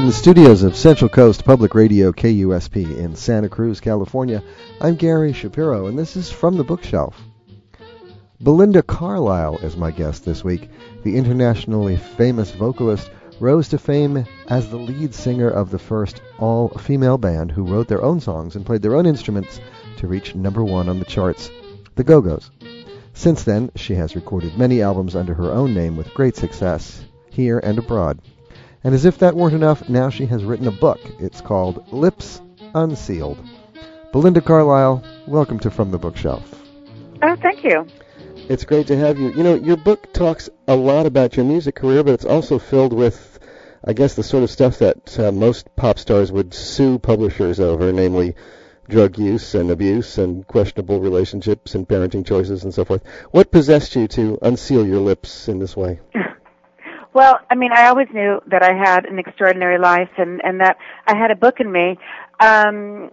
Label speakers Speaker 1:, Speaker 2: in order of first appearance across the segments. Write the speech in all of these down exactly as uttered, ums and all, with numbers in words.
Speaker 1: From the studios of Central Coast Public Radio K U S P in Santa Cruz, California, I'm Gary Shapiro, and this is From the Bookshelf. Belinda Carlisle is my guest this week. The internationally famous vocalist rose to fame as the lead singer of the first all-female band who wrote their own songs and played their own instruments to reach number one on the charts, the Go-Go's. Since then, she has recorded many albums under her own name with great success, here and abroad. And as if that weren't enough, now she has written a book. It's called Lips Unsealed. Belinda Carlisle, welcome to From the Bookshelf.
Speaker 2: Oh, thank you.
Speaker 1: It's great to have you. You know, your book talks a lot about your music career, but it's also filled with, I guess, the sort of stuff that uh, most pop stars would sue publishers over, namely drug use and abuse and questionable relationships and parenting choices and so forth. What possessed you to unseal your lips in this way?
Speaker 2: Well, I mean, I always knew that I had an extraordinary life and, and that I had a book in me. Um,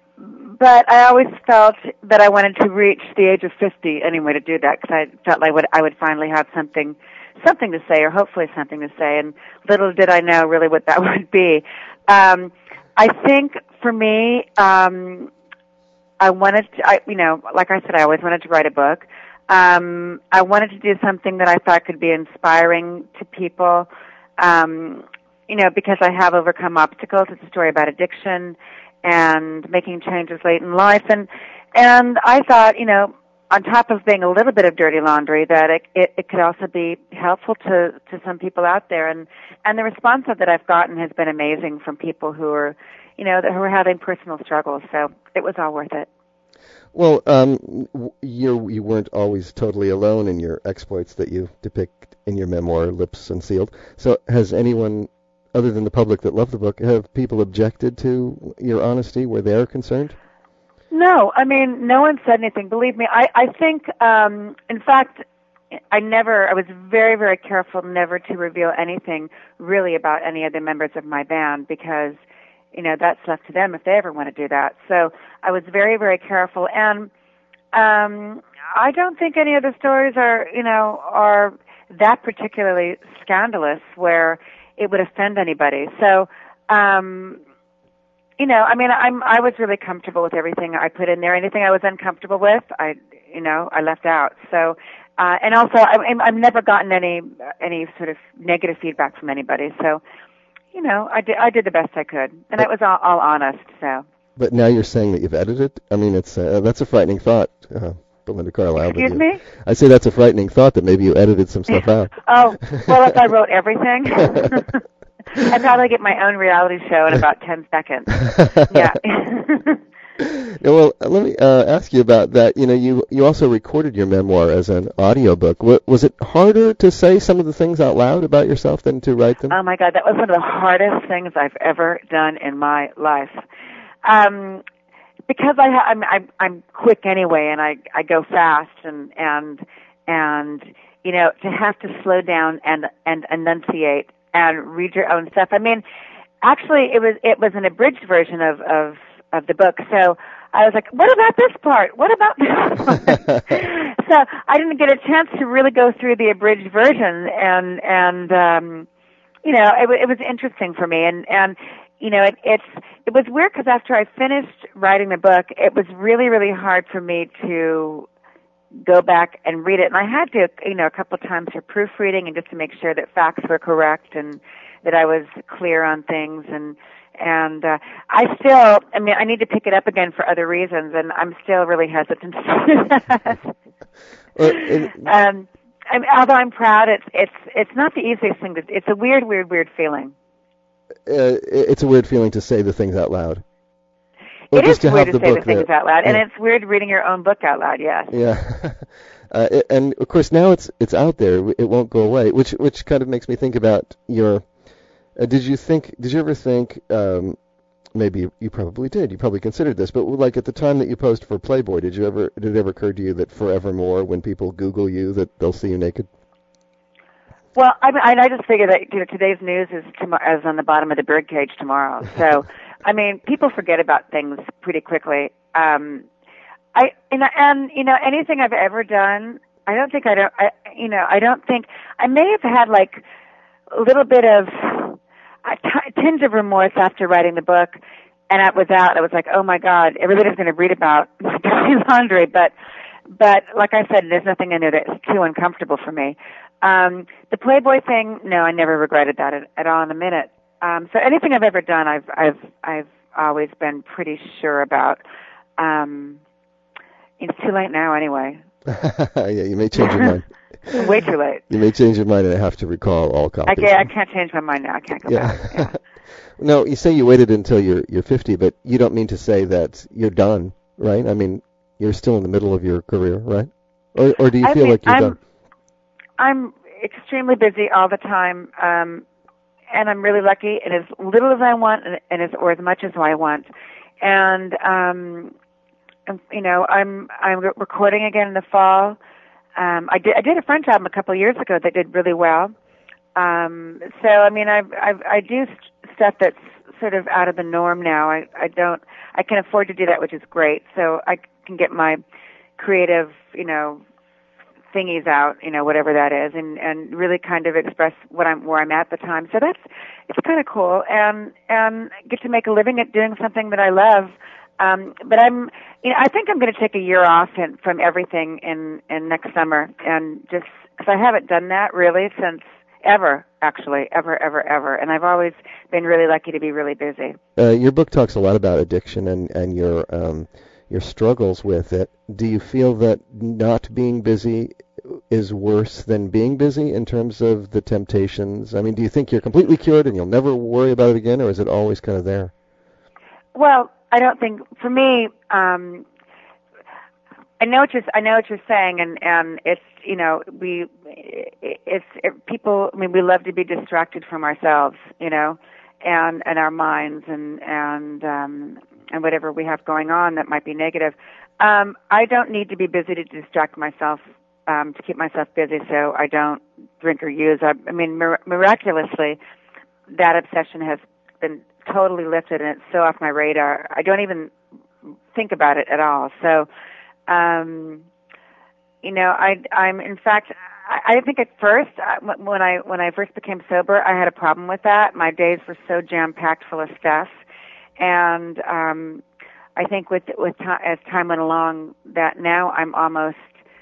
Speaker 2: but I always felt that I wanted to reach the age of fifty anyway to do that because I felt like I would, I would finally have something something to say or hopefully something to say. And little did I know really what that would be. Um, I think for me, um, I wanted to, I, you know, like I said, I always wanted to write a book. Um, I wanted to do something that I thought could be inspiring to people, um, you know, because I have overcome obstacles. It's a story about addiction and making changes late in life. And and I thought, you know, on top of being a little bit of dirty laundry, that it, it, it could also be helpful to, to some people out there. And, and the response that I've gotten has been amazing from people who are, you know, who are having personal struggles. So it was all worth it.
Speaker 1: Well, um, you you weren't always totally alone in your exploits that you depict in your memoir, Lips Unsealed. So has anyone, other than the public that loved the book, have people objected to your honesty where they're concerned?
Speaker 2: No, I mean, no one said anything. Believe me, I, I think, um, in fact, I never, I was very, very careful never to reveal anything really about any of the members of my band because, you know, that's left to them if they ever want to do that. So I was very, very careful. And um, I don't think any of the stories are, you know, are that particularly scandalous where it would offend anybody. So, um, you know, I mean, I'm, I was really comfortable with everything I put in there. Anything I was uncomfortable with, I, you know, I left out. So, uh, and also I, I've never gotten any, any sort of negative feedback from anybody. So, you know, I did, I did the best I could, and it was all, all honest, so.
Speaker 1: But now you're saying that you've edited? I mean, it's uh, that's a frightening thought, uh, Belinda Carlisle.
Speaker 2: Excuse
Speaker 1: you,
Speaker 2: me?
Speaker 1: I say that's a frightening thought that maybe you edited some stuff out.
Speaker 2: Oh, well, if I wrote everything, I'd probably get my own reality show in about ten seconds. Yeah.
Speaker 1: Yeah, well, let me uh, ask you about that. You know, you you also recorded your memoir as an audiobook. W- was it harder to say some of the things out loud about yourself than to write them?
Speaker 2: Oh my God, that was one of the hardest things I've ever done in my life. Um, because I ha- I'm, I'm I'm quick anyway, and I I go fast, and and and you know, to have to slow down and and enunciate and read your own stuff. I mean, actually, it was it was an abridged version of of. of the book. So I was like, what about this part? What about this part? So I didn't get a chance to really go through the abridged version. And, and, um, you know, it, it was interesting for me. And, and, you know, it, it's, it was weird because after I finished writing the book, it was really, really hard for me to go back and read it. And I had to, you know, a couple of times for proofreading and just to make sure that facts were correct and that I was clear on things. And, And uh, I still, I mean, I need to pick it up again for other reasons, and I'm still really hesitant to do that. Well, it, um, I mean, although I'm proud, it's it's it's not the easiest thing to. It's a weird, weird, weird feeling.
Speaker 1: Uh, it's a weird feeling to say the things out loud.
Speaker 2: Or it is to weird to say the things
Speaker 1: there.
Speaker 2: out loud,
Speaker 1: yeah.
Speaker 2: and it's weird reading your own book out loud. Yes.
Speaker 1: Yeah. uh, it, and of course, now it's it's out there. It won't go away, which which kind of makes me think about your. Uh, did you think? Did you ever think? Um, maybe you, you probably did. You probably considered this, but like at the time that you posed for Playboy, did you ever? Did it ever occur to you that forevermore, when people Google you, that they'll see you naked?
Speaker 2: Well, I mean, I just figured that you know today's news is tomorrow, is on the bottom of the birdcage tomorrow. So, I mean, people forget about things pretty quickly. Um, I and, and you know anything I've ever done, I don't think I don't. I, you know, I don't think I may have had like a little bit of. a t- tinge of remorse after writing the book, and I was out. I was like, oh my God, everybody's going to read about my dirty laundry. But, but like I said, there's nothing in it that's too uncomfortable for me. Um, the Playboy thing, no, I never regretted that at, at all in a minute. Um, so anything I've ever done, I've, I've, I've always been pretty sure about. Um, it's too late now, anyway.
Speaker 1: Yeah, you may change your mind.
Speaker 2: Way too late.
Speaker 1: You may change your mind, and I have to recall all copies.
Speaker 2: I can't, I can't change my mind now. I can't go
Speaker 1: yeah.
Speaker 2: back. Yeah.
Speaker 1: No, you say you waited until you're you're fifty, but you don't mean to say that you're done, right? I mean, you're still in the middle of your career, right? Or or do you
Speaker 2: I
Speaker 1: feel
Speaker 2: mean,
Speaker 1: like you're
Speaker 2: I'm,
Speaker 1: done?
Speaker 2: I'm extremely busy all the time, um, and I'm really lucky. And as little as I want, and, and as or as much as I want, and um, you know, I'm I'm recording again in the fall. Um, I did I did a French album a couple of years ago that did really well. Um, so I mean, I I I do st- stuff that's sort of out of the norm now. I I don't I can afford to do that, which is great. So I can get my creative, you know, thingies out, you know, whatever that is, and and really kind of express what I'm where I'm at the time. So that's it's kind of cool, and and get to make a living at doing something that I love. Um, but I'm, you know, I think I'm going to take a year off in, from everything in, in next summer, and just because I haven't done that really since ever, actually, ever, ever, ever, and I've always been really lucky to be really busy.
Speaker 1: Uh, your book talks a lot about addiction and and your um, your struggles with it. Do you feel that not being busy is worse than being busy in terms of the temptations? I mean, do you think you're completely cured and you'll never worry about it again, or is it always kind of there?
Speaker 2: Well, I don't think, for me, um, I know what you're, I know what you're saying, and, and it's, you know, we, it's, it, people, I mean, we love to be distracted from ourselves, you know, and, and our minds and, and, um, and whatever we have going on that might be negative. Um, I don't need to be busy to distract myself, um, to keep myself busy so I don't drink or use. I, I mean, mir- miraculously, that obsession has been totally lifted, and it's so off my radar. I don't even think about it at all. So, um, you know, I, I'm in fact, I, I think at first when I when I first became sober, I had a problem with that. My days were so jam packed full of stuff, and um, I think with with time, as time went along, that now I'm almost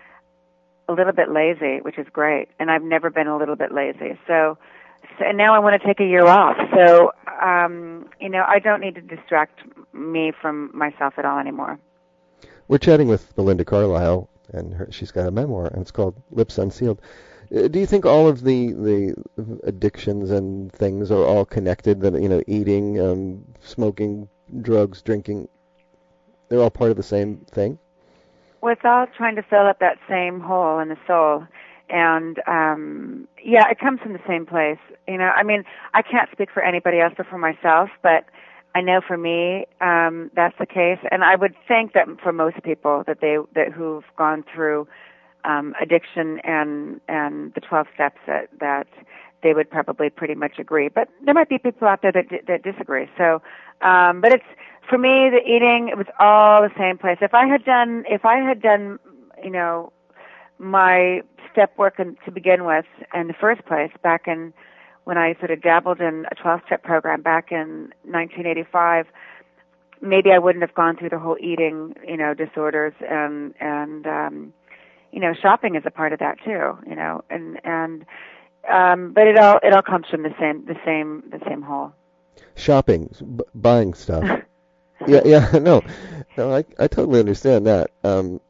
Speaker 2: a little bit lazy, which is great, and I've never been a little bit lazy. So. And now I want to take a year off. So, um, you know, I don't need to distract me from myself at all anymore.
Speaker 1: We're chatting with Belinda Carlisle, and her, she's got a memoir, and it's called Lips Unsealed. Uh, do you think all of the, the addictions and things are all connected? That, you know, eating, um, smoking, drugs, drinking, they're all part of the same thing?
Speaker 2: Well, it's all trying to fill up that same hole in the soul. And, um, yeah, it comes from the same place. You know, I mean, I can't speak for anybody else but for myself, but I know for me, um, that's the case. And I would think that for most people that they, that who've gone through, um, addiction and, and the twelve steps that, that they would probably pretty much agree. But there might be people out there that, that disagree. So, um, but it's, for me, the eating, it was all the same place. If I had done, if I had done, you know, my step work in, to begin with in the first place, back in when I sort of dabbled in a twelve-step program back in nineteen eighty-five, maybe I wouldn't have gone through the whole eating, you know, disorders, and and um, you know, shopping is a part of that too, you know, and and um, but it all it all comes from the same the same the same hole.
Speaker 1: Shopping, b- buying stuff. yeah, yeah, no, no, I I totally understand that. Um,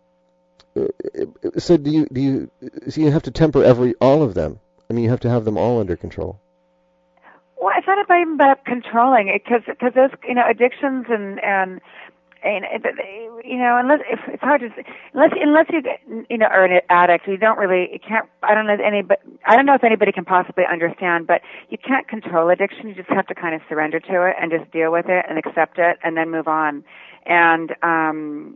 Speaker 1: So do you do you so you have to temper every all of them? I mean, you have to have them all under control.
Speaker 2: Well, it's not about even about controlling it, because because those, you know, addictions and and and you know, unless if, it's hard to unless unless you you know are an addict, you don't really you can't. I don't know if anybody I don't know if anybody can possibly understand, but you can't control addiction. You just have to kind of surrender to it and just deal with it and accept it and then move on. And um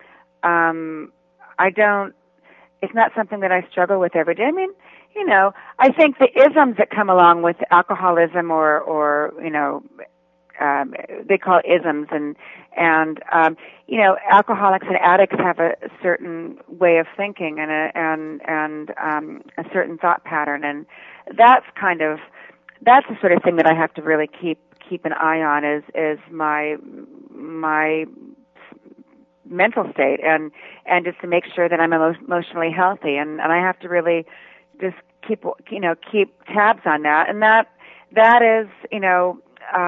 Speaker 2: um. I don't, it's not something that I struggle with every day. I mean, you know, I think the isms that come along with alcoholism or, or, you know, um, they call it isms, and, and, um, you know, alcoholics and addicts have a certain way of thinking and a, and, and, um, a certain thought pattern. And that's kind of that's the sort of thing that I have to really keep keep an eye on is is my my mental state and and just to make sure that I'm emo- emotionally healthy, and and I have to really just keep you know keep tabs on that, and that that is you know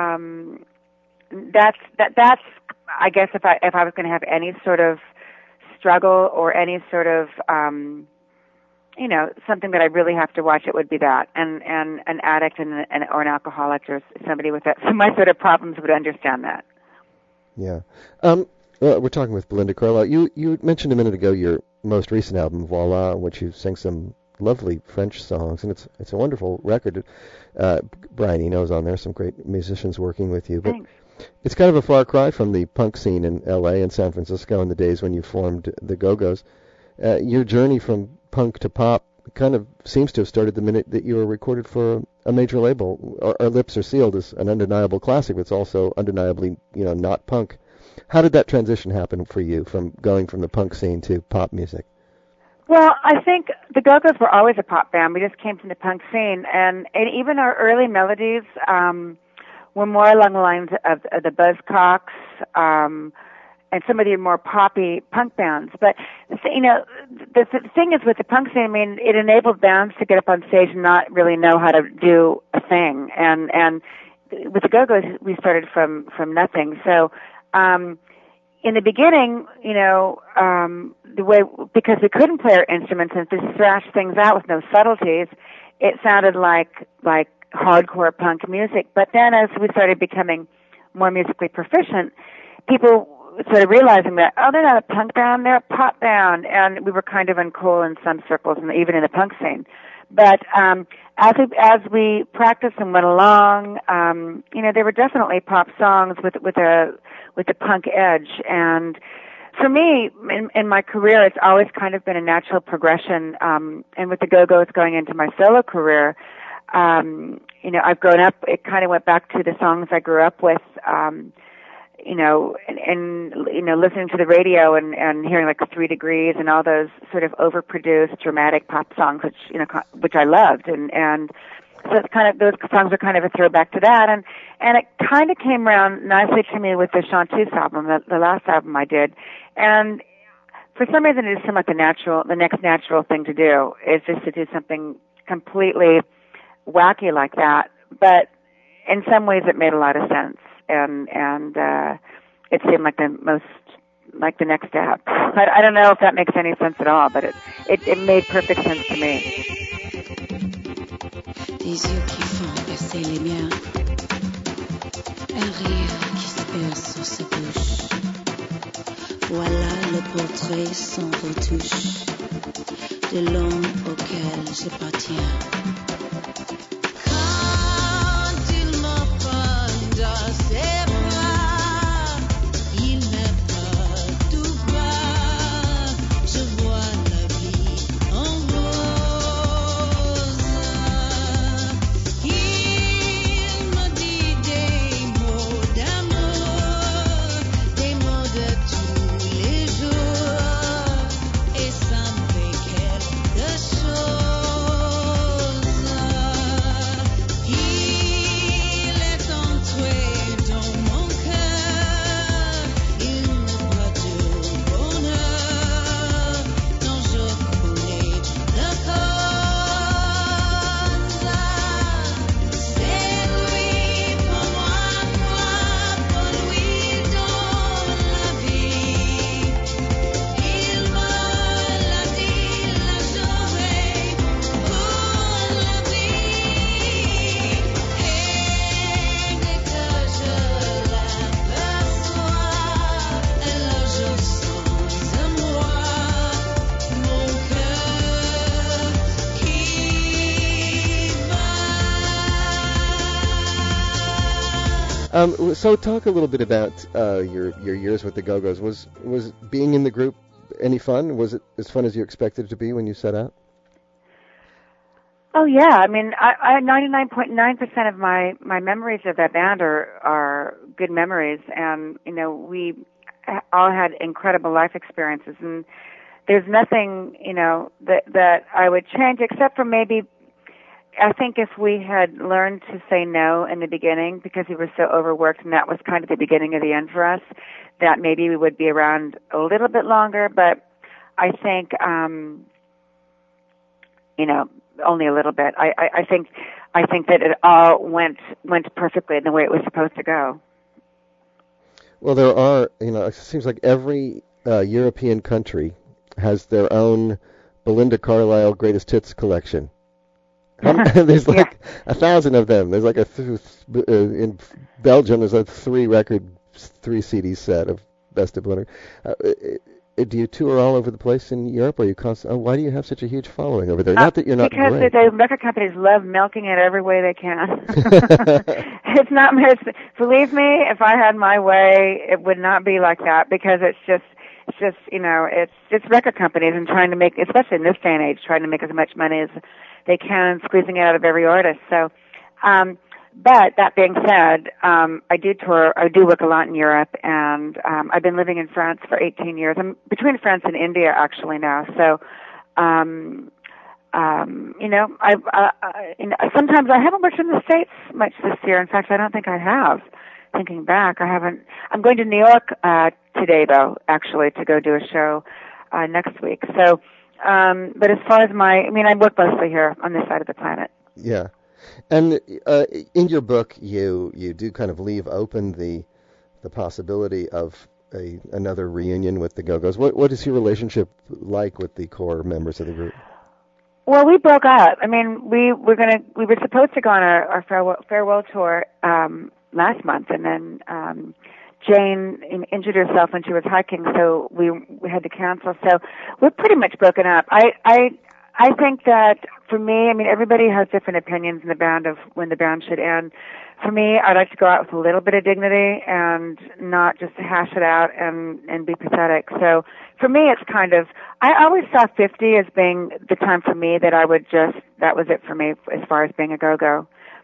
Speaker 2: um that's that that's I guess if I if I was going to have any sort of struggle or any sort of um you know something that I really have to watch, it would be that, and and an addict and an, or an alcoholic or somebody with that so my sort of problems would understand that.
Speaker 1: Yeah. Um well, we're talking with Belinda Carlisle. You you mentioned a minute ago your most recent album, Voila, in which you sang some lovely French songs, and it's it's a wonderful record. Uh, Brian Eno's on there, some great musicians working with you. But
Speaker 2: Thanks.
Speaker 1: It's kind of a far cry from the punk scene in L A and San Francisco in the days when you formed the Go-Go's. Uh, your journey from punk to pop kind of seems to have started the minute that you were recorded for a major label. Our, Our Lips Are Sealed is an undeniable classic, but it's also undeniably, you know, not punk. How did that transition happen for you from going from the punk scene to pop music?
Speaker 2: Well, I think the Go-Go's were always a pop band. We just came from the punk scene, and, and even our early melodies um, were more along the lines of, of the Buzzcocks um, and some of the more poppy punk bands. But you know, the, the thing is with the punk scene, I mean, it enabled bands to get up on stage and not really know how to do a thing. And and with the Go-Go's, we started from from nothing. So. Um, In the beginning, you know, um, the way because we couldn't play our instruments and just thrash things out with no subtleties, it sounded like like hardcore punk music. But then, as we started becoming more musically proficient, people started realizing that oh, they're not a punk band, they're a pop band, and we were kind of uncool in some circles, and even in the punk scene. But um, as we as we practiced and went along, um, you know, there were definitely pop songs with with a with a punk edge. And for me, in, in my career, it's always kind of been a natural progression. Um, and with the Go-Go's going into my solo career, um, you know, I've grown up. It kind of went back to the songs I grew up with. Um, you know, and, and, you know, listening to the radio and, and hearing like Three Degrees and all those sort of overproduced dramatic pop songs, which, you know, which I loved. And, and so it's kind of, those songs are kind of a throwback to that. And, and it kind of came around nicely to me with the Chanteuse album, the, the last album I did. And for some reason it just seemed like the natural, the next natural thing to do is just to do something completely wacky like that. But in some ways it made a lot of sense. And and uh, it seemed like the most like the next step. I, I don't know if that makes any sense at all, but it it, it made perfect sense to me.
Speaker 3: Des yeux qui font percer les miens, un rire qui se perce sur sa bouche. Voilà le portrait sans retouche de l'homme auquel j'appartiens.
Speaker 1: Um, so talk a little bit about uh, your your years with the Go-Go's. Was was being in the group any fun? Was it as fun as you expected it to be when you set out?
Speaker 2: Oh yeah, I mean, I, I ninety-nine point nine percent of my my memories of that band are are good memories, and you know we all had incredible life experiences, and there's nothing you know that that I would change except for maybe I think if we had learned to say no in the beginning because we were so overworked, and that was kind of the beginning of the end for us, that maybe we would be around a little bit longer. But I think, um, you know, only a little bit. I, I, I think, I think that it all went went perfectly in the way it was supposed to go.
Speaker 1: Well, there are, you know, it seems like every uh, European country has their own Belinda Carlisle Greatest Hits collection. There's like yeah. a thousand of them. There's like a th- uh, in Belgium. There's a three record, three C D set of Best of Belinda. Uh, uh, do you tour all over the place in Europe? Or are you constant? Oh, why do you have such a huge following over there?
Speaker 2: Uh,
Speaker 1: not that you're not
Speaker 2: because
Speaker 1: great.
Speaker 2: the record companies love milking it every way they can. It's not. It's, believe me, if I had my way, it would not be like that because it's just. It's just, you know, it's it's record companies and trying to make, especially in this day and age, trying to make as much money as they can, squeezing it out of every artist. So, um, but that being said, um, I do tour, I do work a lot in Europe, and um, I've been living in France for eighteen years. I'm between France and India actually now. So, um, um, you know, I, uh, I you know, sometimes I haven't worked in the States much this year. In fact, I don't think I have. Thinking back, I haven't. I'm going to New York uh, today, though, actually, to go do a show uh, next week. So, um, but as far as my, I mean, I work mostly here on this side of the planet.
Speaker 1: Yeah, and uh, in your book, you you do kind of leave open the the possibility of a another reunion with the Go-Go's. What what is your relationship like with the core members of the group?
Speaker 2: Well, we broke up. I mean, we were gonna, we were supposed to go on our, our farewell, farewell tour. Um, last month, and then um, Jane in, injured herself when she was hiking, so we we had to cancel. So we're pretty much broken up. I I I think that for me, I mean, everybody has different opinions in the band of when the band should end. For me, I'd like to go out with a little bit of dignity and not just hash it out and and be pathetic. So for me, it's kind of, I always saw fifty as being the time for me that I would just, that was it for me as far as being a go-go.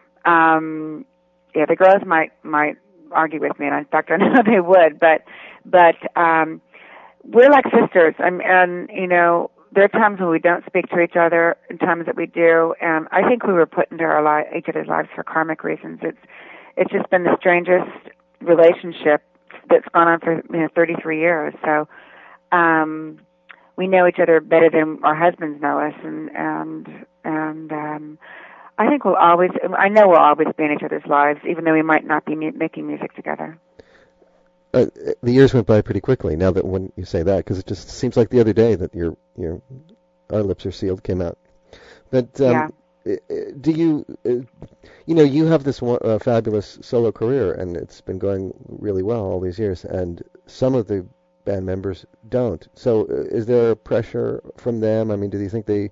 Speaker 2: Um, Yeah, the girls might might argue with me, and in fact, I know they would. But but um, we're like sisters, and, and you know, there are times when we don't speak to each other, and times that we do. And I think we were put into our li- each other's lives for karmic reasons. It's it's just been the strangest relationship that's gone on for you know thirty-three years. So um, we know each other better than our husbands know us, and and and. Um, I think we'll always, I know we'll always be in each other's lives, even though we might not be mu- making music together.
Speaker 1: Uh, the years went by pretty quickly now that when you say that, because it just seems like the other day that your your Our Lips Are Sealed came out. But um, yeah. do you, uh, you know, you have this one, uh, fabulous solo career, and it's been going really well all these years, and some of the band members don't. So uh, is there pressure from them? I mean, do you think they...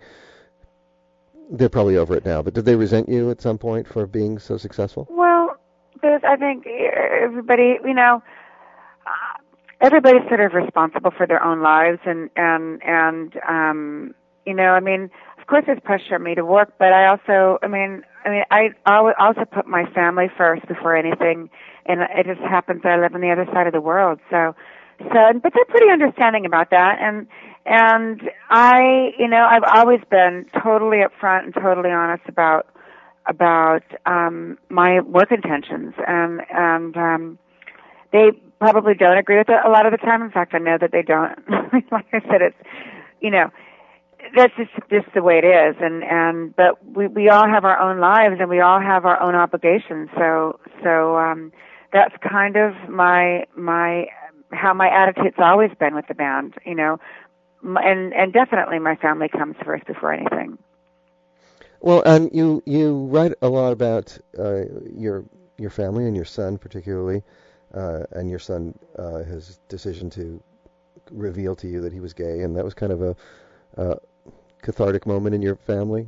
Speaker 1: They're probably over it now, but did they resent you at some point for being so successful?
Speaker 2: Well, there's, I think everybody, you know, uh, everybody's sort of responsible for their own lives, and and and um, you know, I mean, of course, there's pressure on me to work, but I also, I mean, I mean, I also put my family first before anything, and it just happens that I live on the other side of the world, so. So, but they're pretty understanding about that, and and I, you know, I've always been totally upfront and totally honest about about um, my work intentions, and and um, they probably don't agree with it a lot of the time. In fact, I know that they don't. Like I said, it's, you know, that's just just the way it is, and and but we we all have our own lives, and we all have our own obligations. So so um, that's kind of my my. how my attitude's always been with the band, you know, and and definitely my family comes first before anything.
Speaker 1: Well, and you you write a lot about uh, your your family and your son particularly, uh, and your son uh, his decision to reveal to you that he was gay, and that was kind of a uh, cathartic moment in your family.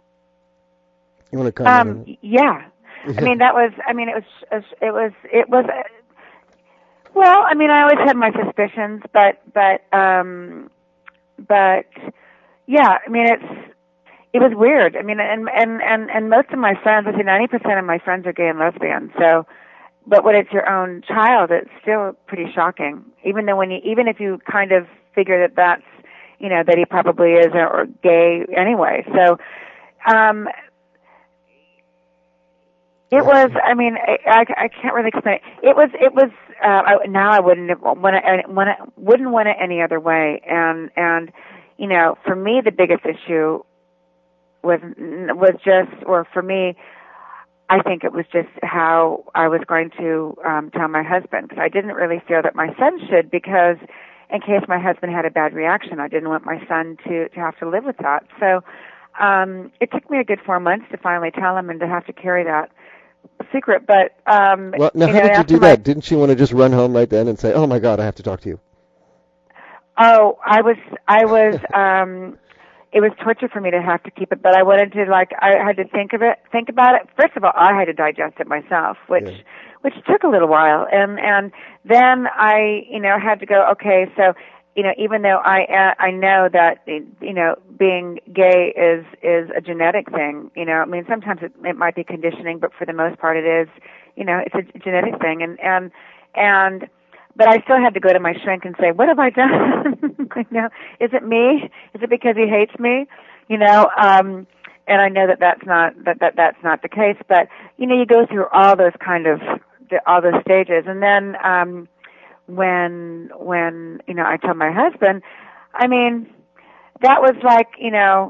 Speaker 1: You want to comment
Speaker 2: um, on that? Yeah, I mean that was. I mean it was. It was. It was. Well, I mean, I always had my suspicions, but, but, um, but, yeah, I mean, it's, it was weird. I mean, and, and, and, and most of my friends, I say ninety percent of my friends are gay and lesbian, so, but when it's your own child, it's still pretty shocking. Even though when you, even if you kind of figure that that's, you know, that he probably is or gay anyway. So, um, It was. I mean, I, I, I can't really explain it. It was. It was. Uh, I, now I wouldn't have want it. Want it, wouldn't want it any other way. And and you know, for me, the biggest issue was was just, or for me, I think it was just how I was going to um, tell my husband, because I didn't really feel that my son should, because in case my husband had a bad reaction, I didn't want my son to to have to live with that. So um, it took me a good four months to finally tell him and to have to carry that secret. But um,
Speaker 1: well, now
Speaker 2: you
Speaker 1: how
Speaker 2: know,
Speaker 1: did you do
Speaker 2: my,
Speaker 1: that? Didn't you want to just run home right then and say, "Oh my God, I have to talk to you"?
Speaker 2: Oh, I was, I was. um It was torture for me to have to keep it, but I wanted to, like, I had to think of it, think about it. First of all, I had to digest it myself, which,
Speaker 1: Yeah.
Speaker 2: which took a little while, and and then I, you know, had to go. Okay, so, you know, even though I uh, I know that, you know, being gay is is a genetic thing. You know, I mean, sometimes it, it might be conditioning, but for the most part, it is. You know, it's a genetic thing, and and and. But I still had to go to my shrink and say, what have I done? you know, is it me? Is it because he hates me? You know, um, and I know that that's not, that, that that's not the case, but, you know, you go through all those kind of, all those stages. And then, um, when, when, you know, I told my husband, I mean, that was like, you know,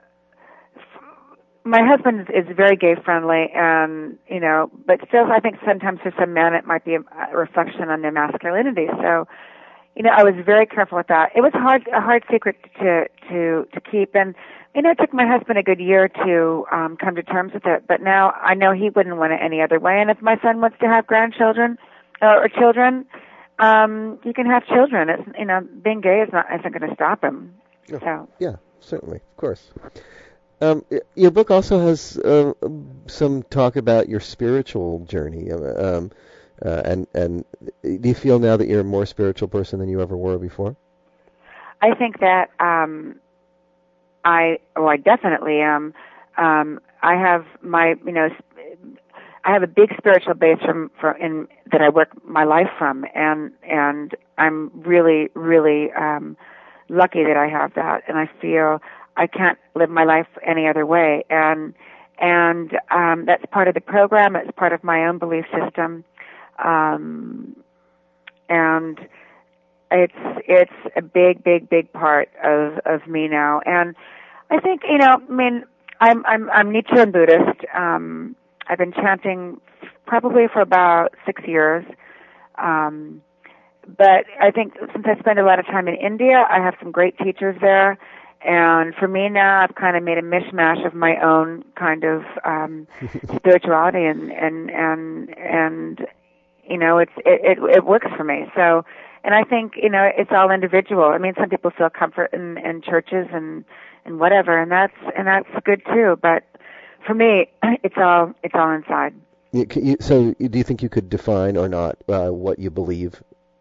Speaker 2: my husband is very gay friendly, and you know, but still, I think sometimes for some men it might be a reflection on their masculinity. So, you know, I was very careful with that. It was hard, a hard secret to to to keep, and you know, it took my husband a good year to um, come to terms with it. But now I know he wouldn't want it any other way. And if my son wants to have grandchildren uh, or children, um, he can have children. It's, you know, being gay is not isn't going to stop him.
Speaker 1: Oh,
Speaker 2: so
Speaker 1: yeah, certainly, of course. Um, your book also has uh, some talk about your spiritual journey, um, uh, and and do you feel now that you're a more spiritual person than you ever were before?
Speaker 2: I think that um, I, oh, I definitely am. Um, I have my, you know, I have a big spiritual base from, from in that I work my life from, and and I'm really, really um, lucky that I have that, and I feel I can't live my life any other way, and and um, that's part of the program. It's part of my own belief system, um, and it's it's a big, big, big part of of me now. And I think, you know, I mean, I'm I'm I'm Nichiren Buddhist. Um, I've been chanting probably for about six years. Um, but I think since I spend a lot of time in India, I have some great teachers there. And for me now, I've kind of made a mishmash of my own kind of um, spirituality, and and and and you know, it's it, it it works for me. So, and I think, you know, it's all individual. I mean, some people feel comfort in, in churches and and whatever, and that's and that's good too. But for me, it's all it's all inside.
Speaker 1: You, you, so, do you think you could define or not uh, what you believe?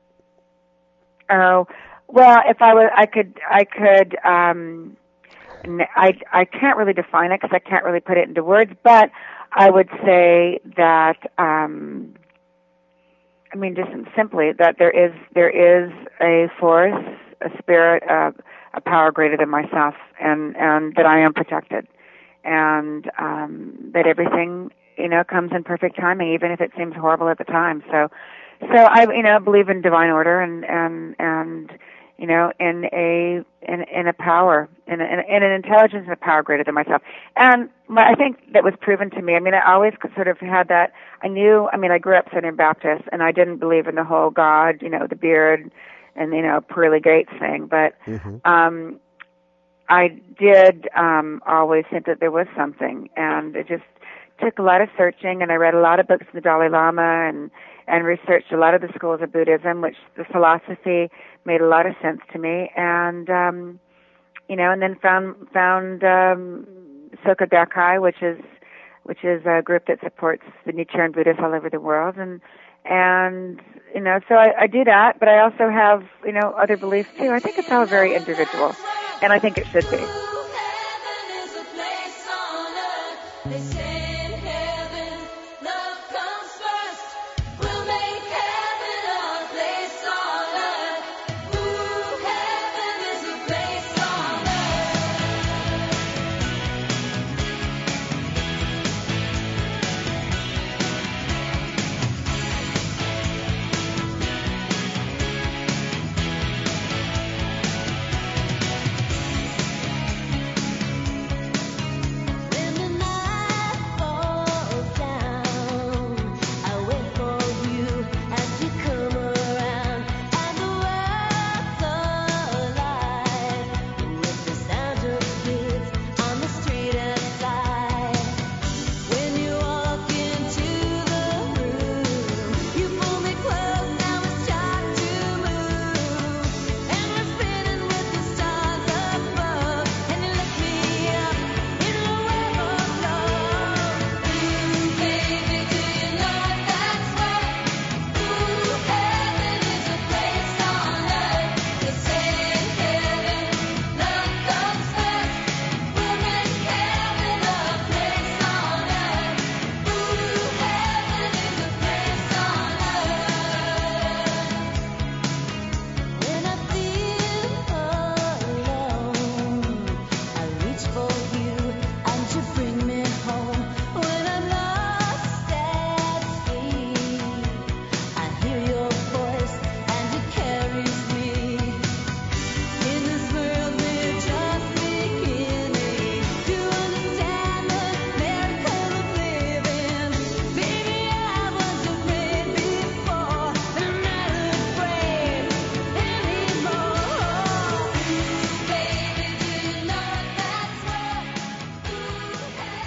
Speaker 2: Oh. Well, if I was, I could, I could, um, I, I can't really define it because I can't really put it into words, but I would say that, um, I mean, just simply that there is, there is a force, a spirit, uh, a power greater than myself, and, and that I am protected, and, um, that everything, you know, comes in perfect timing, even if it seems horrible at the time. So, so I, you know, believe in divine order, and, and, and, you know, in a in, in a power, in, a, in an intelligence and a power greater than myself. And my, I think that was proven to me. I mean, I always sort of had that. I knew, I mean, I grew up Southern Baptist, and I didn't believe in the whole God, you know, the beard and, you know, pearly gates thing. But mm-hmm. um, I did um, always think that there was something. And it just took a lot of searching, and I read a lot of books from the Dalai Lama, and and researched a lot of the schools of Buddhism, which the philosophy made a lot of sense to me, and um, you know, and then found found um, Soka Gakkai, which is which is a group that supports the Nichiren Buddhists all over the world, and and you know, so I, I do that, but I also have, you know, other beliefs too. I think it's all very individual, and I think it should be.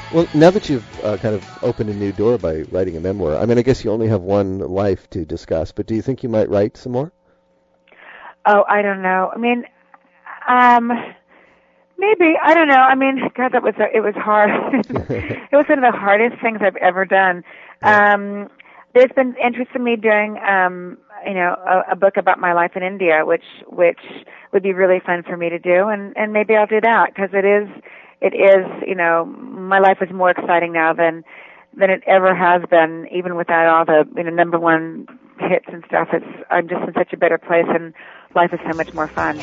Speaker 1: Well, now that you've uh, kind of opened a new door by writing a memoir, I mean, I guess you only have one life to discuss, but do you think you might write some more?
Speaker 2: Oh, I don't know. I mean, um, maybe. I don't know. I mean, God, that was a, it was hard. It was one of the hardest things I've ever done.
Speaker 1: Yeah.
Speaker 2: Um, there's been interest in me doing, um, you know, a, a book about my life in India, which which would be really fun for me to do, and and maybe I'll do that because it is. It is, you know, my life is more exciting now than than it ever has been, even without all the, you know, number one hits and stuff. It's I'm just in such a better place, and life is so much more fun.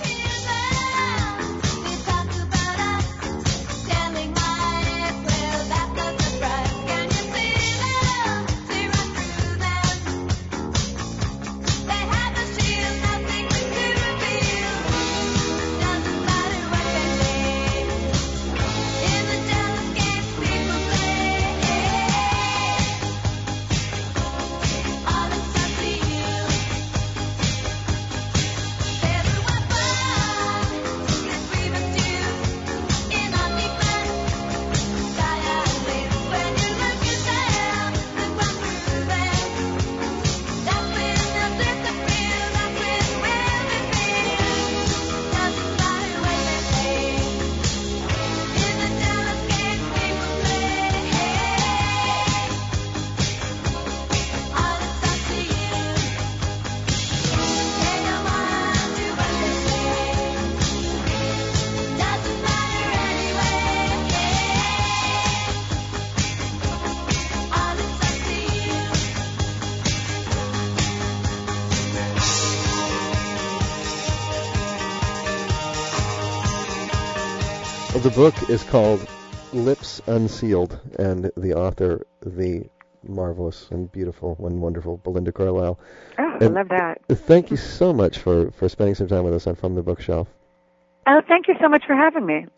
Speaker 1: The book is called Lips Unsealed, and the author, the marvelous and beautiful and wonderful Belinda Carlisle.
Speaker 2: Oh,
Speaker 1: and
Speaker 2: I love that.
Speaker 1: Thank you so much for, for spending some time with us on From the Bookshelf.
Speaker 2: Oh, thank you so much for having me.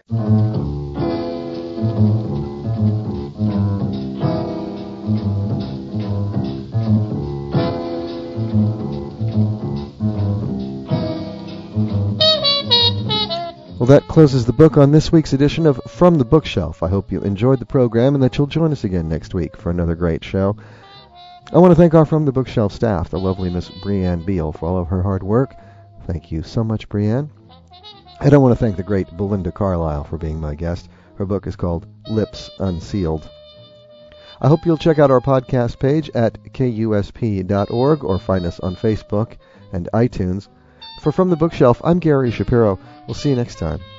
Speaker 1: Well, that closes the book on this week's edition of From the Bookshelf. I hope you enjoyed the program and that you'll join us again next week for another great show. I want to thank our From the Bookshelf staff, the lovely Miss Brianne Beal, for all of her hard work. Thank you so much, Brianne. And I want to thank the great Belinda Carlisle for being my guest. Her book is called Lips Unsealed. I hope you'll check out our podcast page at K U S P dot org or find us on Facebook and iTunes. For From the Bookshelf, I'm Gary Shapiro. We'll see you next time.